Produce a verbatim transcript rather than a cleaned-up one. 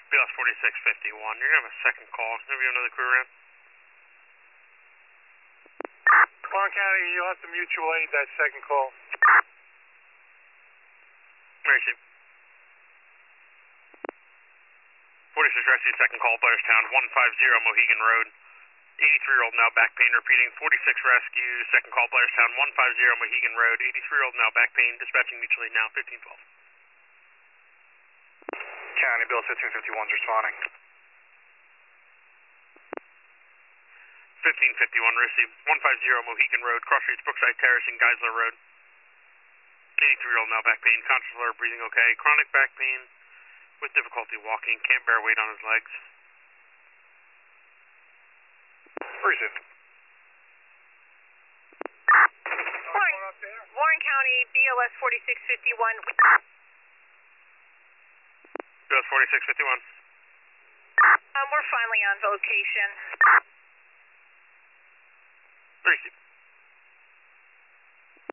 B L S forty-six fifty-one, you're going to have a second call. Is there going to be another crew around? Warren County, you'll have to mutual aid that second call. Where is he? forty-six Rescue, second call, Blairstown, one fifty Mohegan Road. eighty-three-year-old now back pain, repeating. forty-six Rescue, second call, Blairstown, one fifty Mohegan Road. eighty-three-year-old now back pain, dispatching mutually now, fifteen twelve. County, Bill fifteen fifty-one's responding. fifteen fifty-one, received. one fifty Mohegan Road, cross streets, Brookside Terrace, and Geisler Road. eighty-three-year-old now back pain, conscious alert, breathing okay. Chronic back pain with difficulty walking, can't bear weight on his legs. Received. Warren, Warren County, B L S forty-six fifty-one. B L S forty-six fifty-one. Um, we're finally on location. Received.